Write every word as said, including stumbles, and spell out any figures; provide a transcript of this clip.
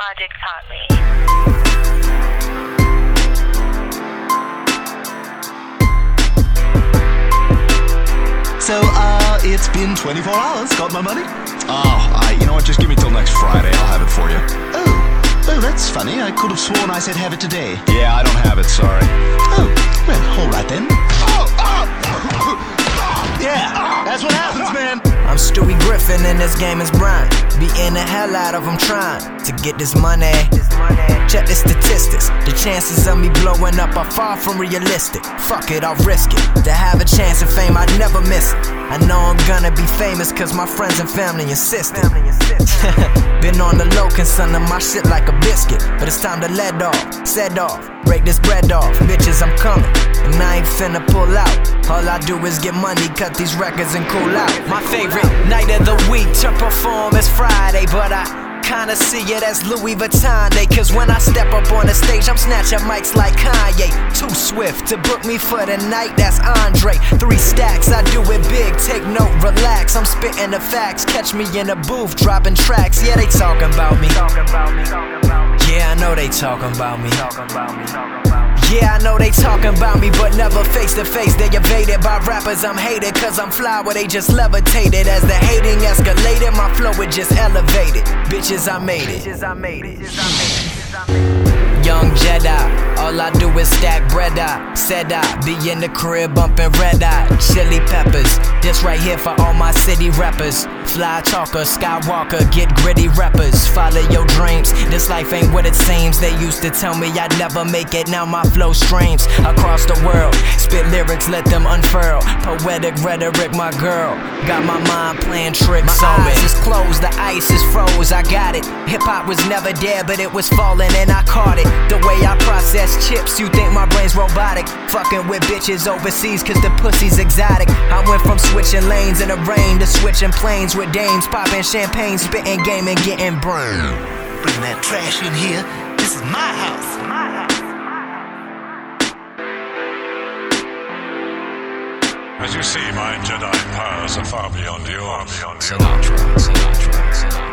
Logic taught me. So, uh, it's been twenty-four hours. Got my money? Oh, I, you know what? Just give me till next Friday. I'll have it for you. Oh, oh, that's funny. I could have sworn I said have it today. Yeah, I don't have it. Sorry. Oh, well, all right then. Oh, oh. Yeah, that's what happens, man. I'm Stewie Griffin and this game is Brian. Beating the hell out of them trying to get this money. Check the statistics. The chances of me blowing up are far from realistic. Fuck it, I'll risk it. To have a chance of fame, I'd never miss it. I know I'm gonna be famous cause my friends and family insisted. Been on the low, consumming my shit like a biscuit. But it's time to let off, set off, break this bread off. Bitches, I'm coming, and I ain't finna pull out. All I do is get money, cut these records and cool out. My favorite night of the week to perform is Friday, but I kinda see it as Louis Vuitton Day. Cause when I step up on the stage, I'm snatching mics like Kanye. Too swift to book me for the night, that's Andre. Three stacks, I do it big, take note, relax. I'm spitting the facts, catch me in the booth, dropping tracks. Yeah, they talking about me. Yeah, I know they talking about me. Yeah, I know they talking about me, but never face to face. They evaded by rappers I'm hated, cause I'm fly where they just levitated. As the hating escalated, my flow it just elevated. Bitches, I made it. Young Jedi, all I do is stack bread out. Said I be in the crib bumping red eye, chili peppers. This right here for all my city rappers. Fly talker, Skywalker, get gritty rappers. Follow your dreams, this life ain't what it seems. They used to tell me I'd never make it, now my flow streams across the world. Spit lyrics, let them unfurl. Poetic rhetoric, my girl. Got my mind playing tricks my on me. My eyes is closed, the ice is froze, I got it. Hip hop was never there, but it was falling and I caught it. The way I process chips, you think my brain's robotic. Fucking with bitches overseas, cause the pussy's exotic. I went from switching lanes in the rain to switching planes with dames, popping champagne, spitting game and getting burned. Bring that trash in here. This is my house. My house. As you see, my Jedi powers are far beyond yours. Sinatra, Sinatra, Sinatra.